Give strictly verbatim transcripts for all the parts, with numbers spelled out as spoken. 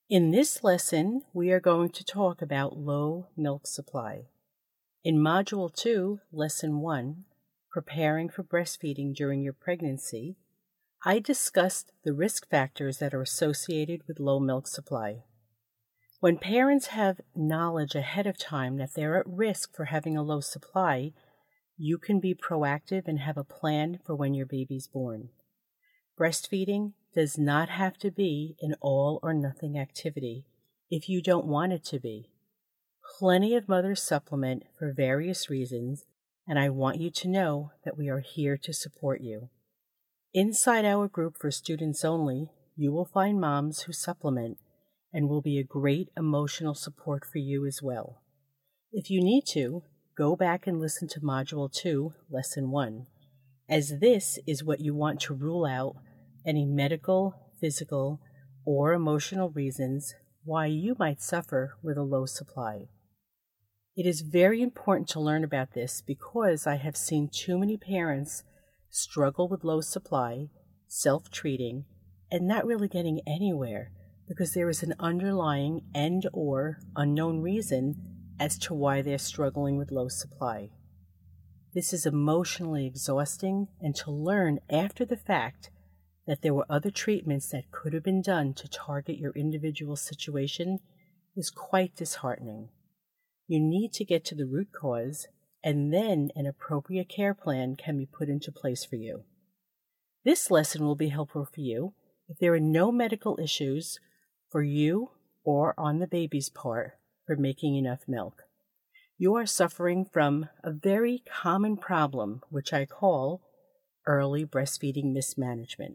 In this lesson, we are going to talk about low milk supply. In Module two, Lesson one, Preparing for Breastfeeding During Your Pregnancy, I discussed the risk factors that are associated with low milk supply. When parents have knowledge ahead of time that they're at risk for having a low supply, you can be proactive and have a plan for when your baby's born. Breastfeeding does not have to be an all-or-nothing activity if you don't want it to be. Plenty of mothers supplement for various reasons, and I want you to know that we are here to support you. Inside our group for students only, you will find moms who supplement and will be a great emotional support for you as well. If you need to, go back and listen to Module two, Lesson one, as this is what you want to rule out any medical, physical, or emotional reasons why you might suffer with a low supply. It is very important to learn about this because I have seen too many parents struggle with low supply, self-treating, and not really getting anywhere because there is an underlying and or unknown reason as to why they're struggling with low supply. This is emotionally exhausting, and to learn after the fact that there were other treatments that could have been done to target your individual situation is quite disheartening. You need to get to the root cause, and then an appropriate care plan can be put into place for you. This lesson will be helpful for you if there are no medical issues for you or on the baby's part for making enough milk. You are suffering from a very common problem, which I call early breastfeeding mismanagement.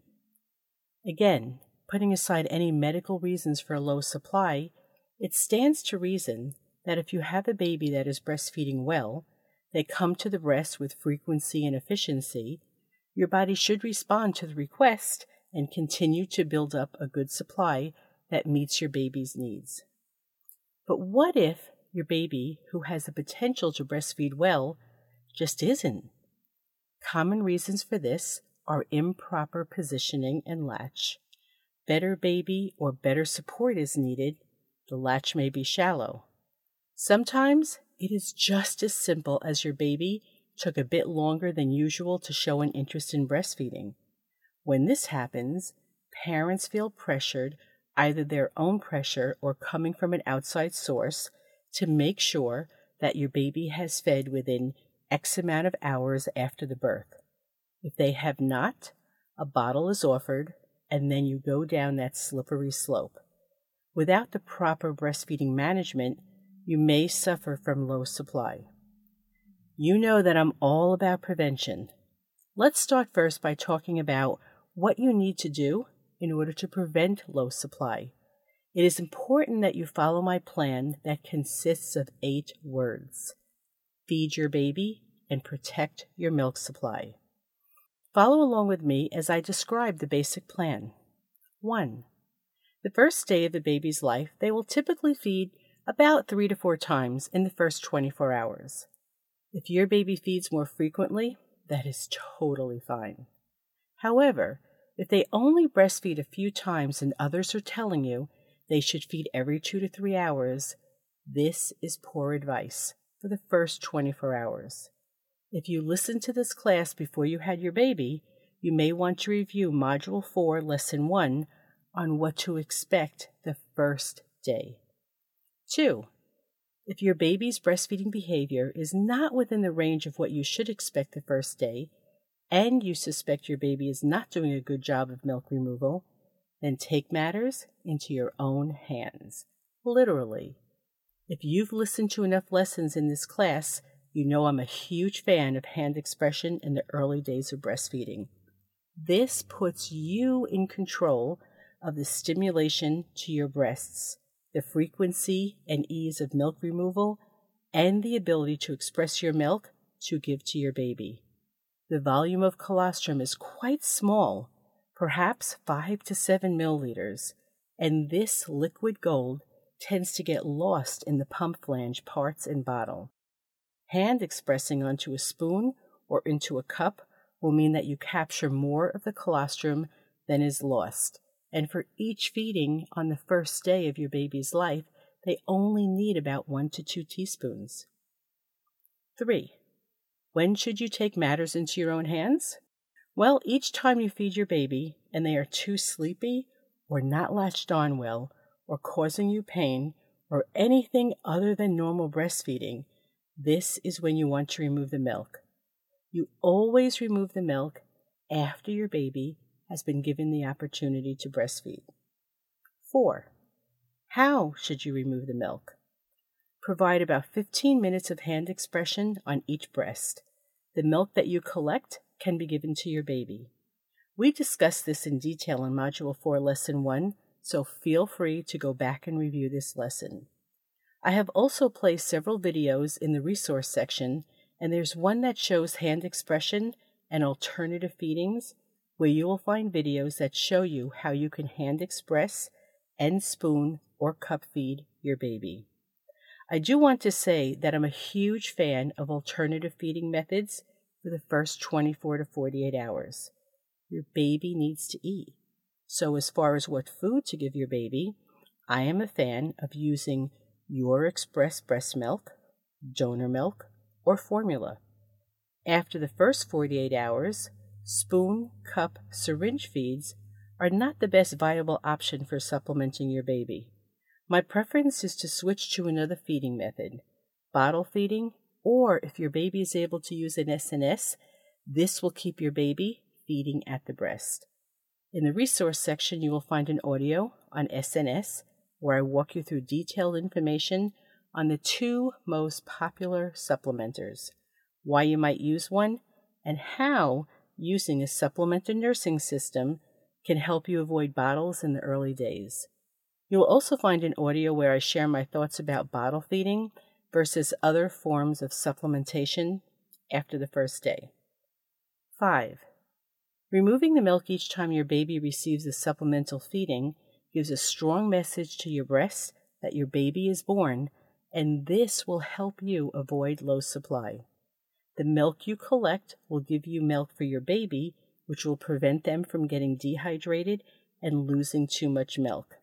Again, putting aside any medical reasons for a low supply, it stands to reason that if you have a baby that is breastfeeding well, they come to the breast with frequency and efficiency, your body should respond to the request and continue to build up a good supply that meets your baby's needs. But what if your baby, who has the potential to breastfeed well, just isn't? Common reasons for this are improper positioning and latch. Better baby or better support is needed. The latch may be shallow. Sometimes it is just as simple as your baby took a bit longer than usual to show an interest in breastfeeding. When this happens, parents feel pressured, either their own pressure or coming from an outside source, to make sure that your baby has fed within X amount of hours after the birth. If they have not, a bottle is offered, and then you go down that slippery slope. Without the proper breastfeeding management, you may suffer from low supply. You know that I'm all about prevention. Let's start first by talking about what you need to do in order to prevent low supply. It is important that you follow my plan that consists of eight words. Feed your baby and protect your milk supply. Follow along with me as I describe the basic plan. one. The first day of the baby's life, they will typically feed about three to four times in the first twenty-four hours. If your baby feeds more frequently, that is totally fine. However, if they only breastfeed a few times and others are telling you they should feed every two to three hours, this is poor advice for the first twenty-four hours. If you listened to this class before you had your baby, you may want to review Module four, Lesson one on what to expect the first day. two. If your baby's breastfeeding behavior is not within the range of what you should expect the first day, and you suspect your baby is not doing a good job of milk removal, then take matters into your own hands, literally. If you've listened to enough lessons in this class, you know I'm a huge fan of hand expression in the early days of breastfeeding. This puts you in control of the stimulation to your breasts, the frequency and ease of milk removal, and the ability to express your milk to give to your baby. The volume of colostrum is quite small, perhaps five to seven milliliters, and this liquid gold tends to get lost in the pump flange parts and bottle. Hand expressing onto a spoon or into a cup will mean that you capture more of the colostrum than is lost, and for each feeding on the first day of your baby's life, they only need about one to two teaspoons. Three. When should you take matters into your own hands? Well, each time you feed your baby and they are too sleepy or not latched on well or causing you pain or anything other than normal breastfeeding, this is when you want to remove the milk. You always remove the milk after your baby has been given the opportunity to breastfeed. Four. How should you remove the milk? Provide about fifteen minutes of hand expression on each breast. The milk that you collect can be given to your baby. We discussed this in detail in Module four, Lesson one, so feel free to go back and review this lesson. I have also placed several videos in the resource section, and there's one that shows hand expression and alternative feedings, where you will find videos that show you how you can hand express and spoon or cup feed your baby. I do want to say that I'm a huge fan of alternative feeding methods for the first twenty-four to forty-eight hours. Your baby needs to eat. So as far as what food to give your baby, I am a fan of using Your Express breast milk, donor milk, or formula. After the first forty-eight hours, spoon, cup, syringe feeds are not the best viable option for supplementing your baby. My preference is to switch to another feeding method, bottle feeding, or if your baby is able to use an S N S, this will keep your baby feeding at the breast. In the resource section, you will find an audio on S N S where I walk you through detailed information on the two most popular supplementers, why you might use one, and how using a supplemental nursing system can help you avoid bottles in the early days. You will also find an audio where I share my thoughts about bottle feeding versus other forms of supplementation after the first day. Five. Removing the milk each time your baby receives a supplemental feeding gives a strong message to your breast that your baby is born, and this will help you avoid low supply. The milk you collect will give you milk for your baby, which will prevent them from getting dehydrated and losing too much milk.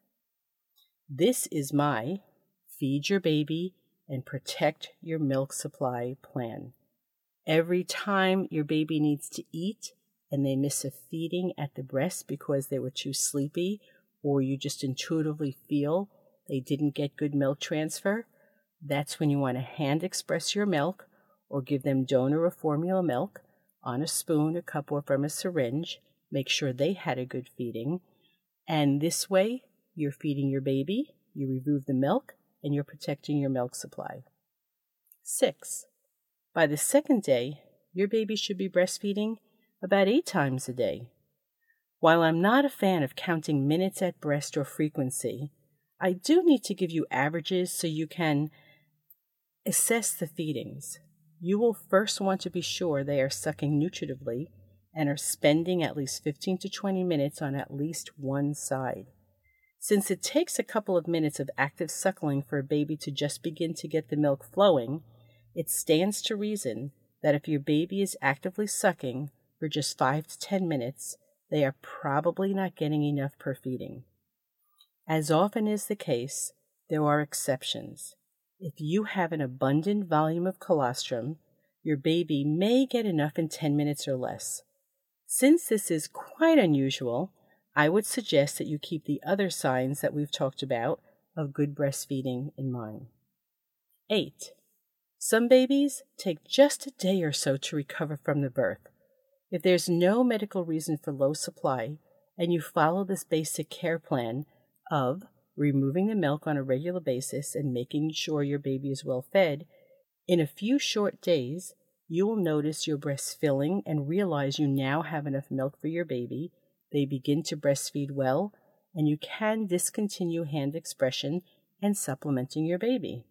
This is my Feed Your Baby and Protect Your Milk Supply plan. Every time your baby needs to eat and they miss a feeding at the breast because they were too sleepy, or you just intuitively feel they didn't get good milk transfer, that's when you want to hand express your milk or give them donor or formula milk on a spoon, a cup, or from a syringe. Make sure they had a good feeding. And this way, you're feeding your baby, you remove the milk, and you're protecting your milk supply. Six. By the second day, your baby should be breastfeeding about eight times a day. While I'm not a fan of counting minutes at breast or frequency, I do need to give you averages so you can assess the feedings. You will first want to be sure they are sucking nutritively and are spending at least fifteen to twenty minutes on at least one side. Since it takes a couple of minutes of active suckling for a baby to just begin to get the milk flowing, it stands to reason that if your baby is actively sucking for just five to ten minutes, they are probably not getting enough per feeding. As often is the case, there are exceptions. If you have an abundant volume of colostrum, your baby may get enough in ten minutes or less. Since this is quite unusual, I would suggest that you keep the other signs that we've talked about of good breastfeeding in mind. Eight. Some babies take just a day or so to recover from the birth. If there's no medical reason for low supply, and you follow this basic care plan of removing the milk on a regular basis and making sure your baby is well fed, in a few short days, you will notice your breast filling and realize you now have enough milk for your baby. They begin to breastfeed well, and you can discontinue hand expression and supplementing your baby.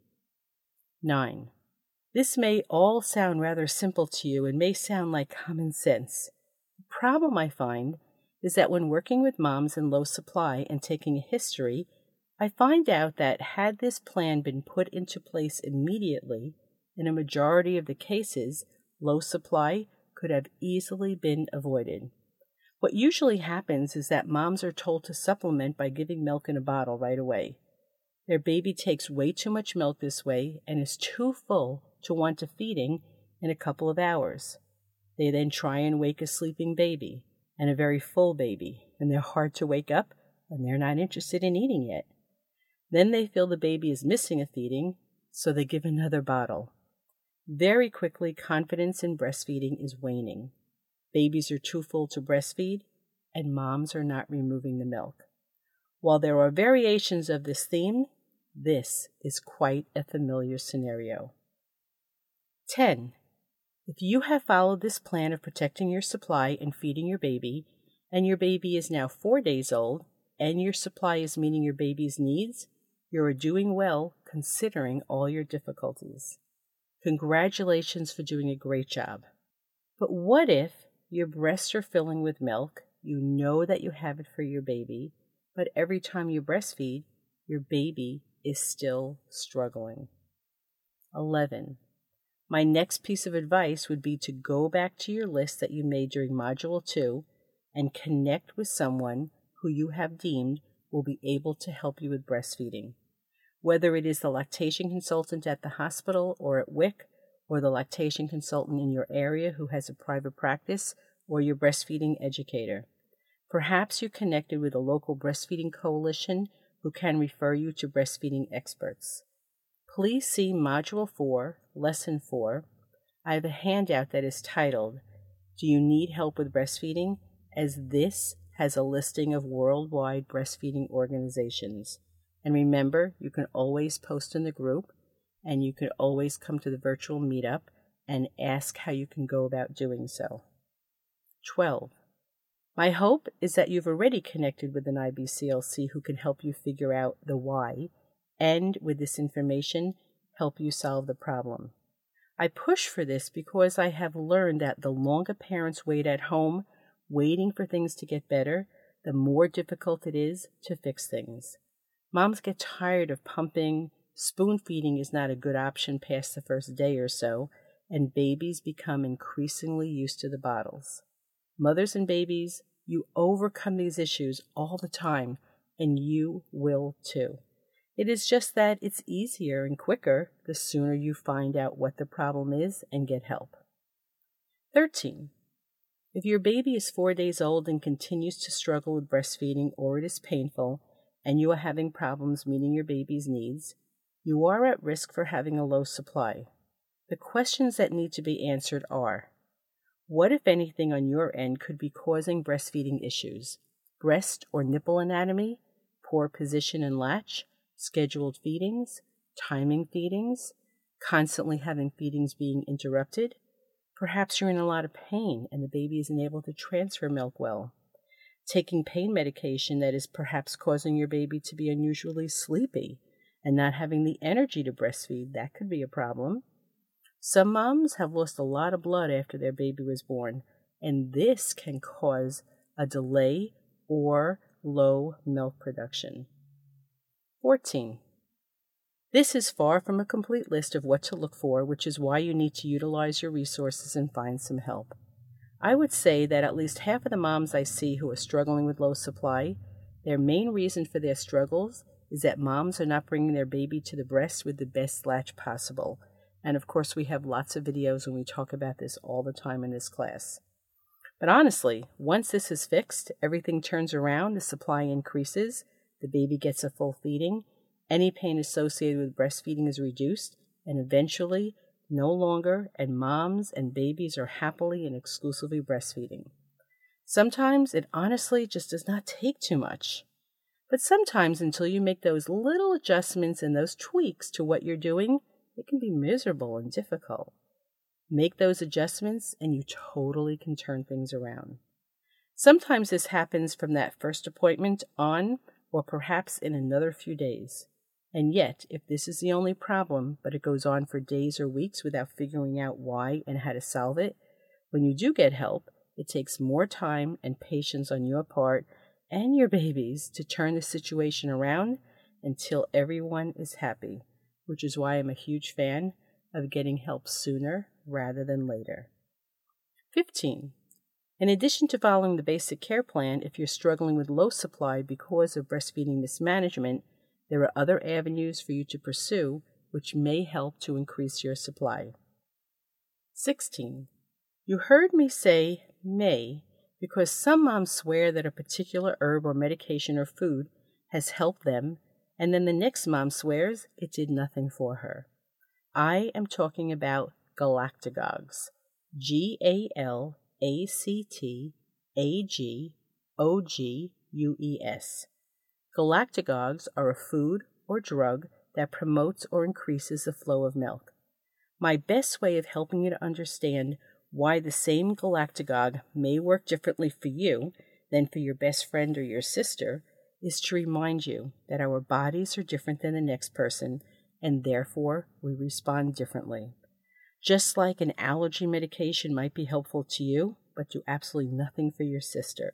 Nine. This may all sound rather simple to you and may sound like common sense. The problem I find is that when working with moms in low supply and taking a history, I find out that had this plan been put into place immediately, in a majority of the cases, low supply could have easily been avoided. What usually happens is that moms are told to supplement by giving milk in a bottle right away. Their baby takes way too much milk this way and is too full to want a feeding in a couple of hours. They then try and wake a sleeping baby and a very full baby, and they're hard to wake up and they're not interested in eating yet. Then they feel the baby is missing a feeding, so they give another bottle. Very quickly, confidence in breastfeeding is waning. Babies are too full to breastfeed, and moms are not removing the milk. While there are variations of this theme, this is quite a familiar scenario. ten. If you have followed this plan of protecting your supply and feeding your baby, and your baby is now four days old, and your supply is meeting your baby's needs, you are doing well considering all your difficulties. Congratulations for doing a great job. But what if your breasts are filling with milk, you know that you have it for your baby, but every time you breastfeed, your baby is still struggling? eleven. My next piece of advice would be to go back to your list that you made during Module two and connect with someone who you have deemed will be able to help you with breastfeeding. Whether it is the lactation consultant at the hospital or at W I C, or the lactation consultant in your area who has a private practice, or your breastfeeding educator. Perhaps you connected with a local breastfeeding coalition who can refer you to breastfeeding experts. Please see Module four, Lesson four. I have a handout that is titled, Do You Need Help with Breastfeeding? As this has a listing of worldwide breastfeeding organizations. And remember, you can always post in the group, and you can always come to the virtual meetup and ask how you can go about doing so. twelve. My hope is that you've already connected with an I B C L C who can help you figure out the why, and with this information, help you solve the problem. I push for this because I have learned that the longer parents wait at home, waiting for things to get better, the more difficult it is to fix things. Moms get tired of pumping, spoon feeding is not a good option past the first day or so, and babies become increasingly used to the bottles. Mothers and babies, you overcome these issues all the time, and you will too. It is just that it's easier and quicker the sooner you find out what the problem is and get help. thirteen. If your baby is four days old and continues to struggle with breastfeeding, or it is painful, and you are having problems meeting your baby's needs, you are at risk for having a low supply. The questions that need to be answered are, what, if anything, on your end could be causing breastfeeding issues? Breast or nipple anatomy, poor position and latch, scheduled feedings, timing feedings, constantly having feedings being interrupted. Perhaps you're in a lot of pain and the baby isn't able to transfer milk well. Taking pain medication that is perhaps causing your baby to be unusually sleepy and not having the energy to breastfeed, that could be a problem. Some moms have lost a lot of blood after their baby was born, and this can cause a delay or low milk production. fourteen. This is far from a complete list of what to look for, which is why you need to utilize your resources and find some help. I would say that at least half of the moms I see who are struggling with low supply, their main reason for their struggles is that moms are not bringing their baby to the breast with the best latch possible. And of course, we have lots of videos when we talk about this all the time in this class. But honestly, once this is fixed, everything turns around, the supply increases, the baby gets a full feeding, any pain associated with breastfeeding is reduced, and eventually, no longer, and moms and babies are happily and exclusively breastfeeding. Sometimes it honestly just does not take too much. But sometimes, until you make those little adjustments and those tweaks to what you're doing, it can be miserable and difficult. Make those adjustments and you totally can turn things around. Sometimes this happens from that first appointment on, or perhaps in another few days. And yet, if this is the only problem, but it goes on for days or weeks without figuring out why and how to solve it, when you do get help, it takes more time and patience on your part and your baby's to turn the situation around until everyone is happy, which is why I'm a huge fan of getting help sooner rather than later. fifteen. In addition to following the basic care plan, if you're struggling with low supply because of breastfeeding mismanagement, there are other avenues for you to pursue which may help to increase your supply. sixteen. You heard me say may because some moms swear that a particular herb or medication or food has helped them, and then the next mom swears it did nothing for her. I am talking about galactagogues. G A L A C T A G O G U E S. Galactagogues are a food or drug that promotes or increases the flow of milk. My best way of helping you to understand why the same galactagogue may work differently for you than for your best friend or your sister is to remind you that our bodies are different than the next person, and therefore we respond differently. Just like an allergy medication might be helpful to you, but do absolutely nothing for your sister.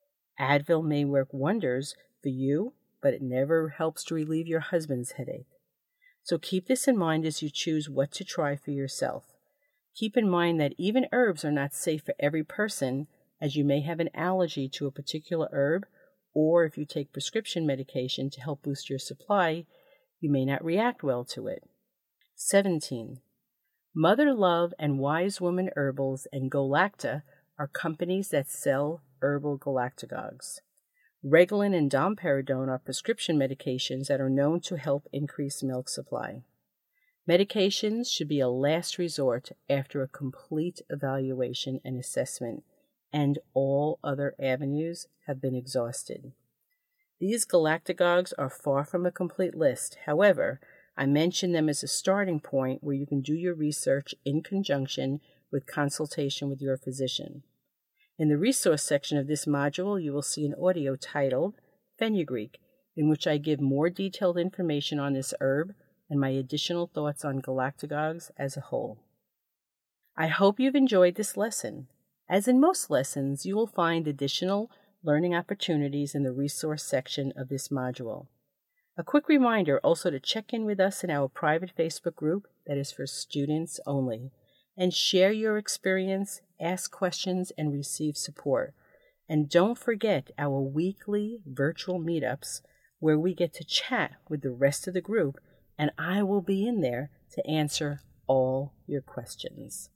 Advil may work wonders for you, but it never helps to relieve your husband's headache. So keep this in mind as you choose what to try for yourself. Keep in mind that even herbs are not safe for every person, as you may have an allergy to a particular herb, or if you take prescription medication to help boost your supply, you may not react well to it. seventeen. Mother Love and Wise Woman Herbals and Golacta are companies that sell herbal galactagogues. Reglan and domperidone are prescription medications that are known to help increase milk supply. Medications should be a last resort after a complete evaluation and assessment, and all other avenues have been exhausted. These galactagogues are far from a complete list. However, I mention them as a starting point where you can do your research in conjunction with consultation with your physician. In the resource section of this module, you will see an audio titled Fenugreek, in which I give more detailed information on this herb and my additional thoughts on galactagogues as a whole. I hope you've enjoyed this lesson. As in most lessons, you will find additional learning opportunities in the resource section of this module. A quick reminder also to check in with us in our private Facebook group that is for students only, and share your experience, ask questions, and receive support. And don't forget our weekly virtual meetups where we get to chat with the rest of the group, and I will be in there to answer all your questions.